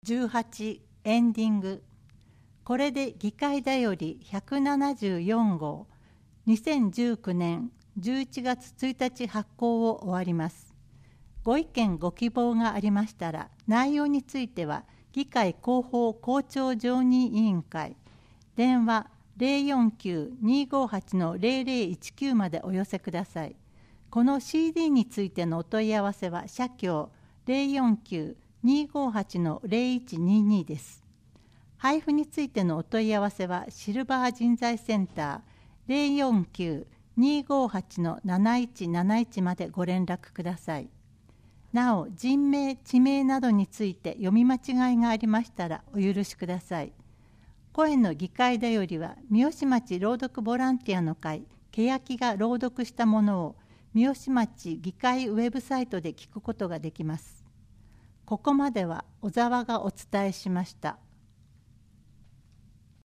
18エンディング。これで議会だより174号2019年11月1日発行を終わります。ご意見ご希望がありましたら、内容については議会広報校長常任委員会電話 049-258-0019 までお寄せください。この CD についてのお問い合わせは社協 049-258-0122 です。配布についてのお問い合わせはシルバー人材センター 049-258-7171 までご連絡ください。なお、人名、地名などについて読み間違いがありましたらお許しください。声の議会だよりは、三好町朗読ボランティアの会、けやきが朗読したものを三好町議会ウェブサイトで聞くことができます。ここまでは小沢がお伝えしました。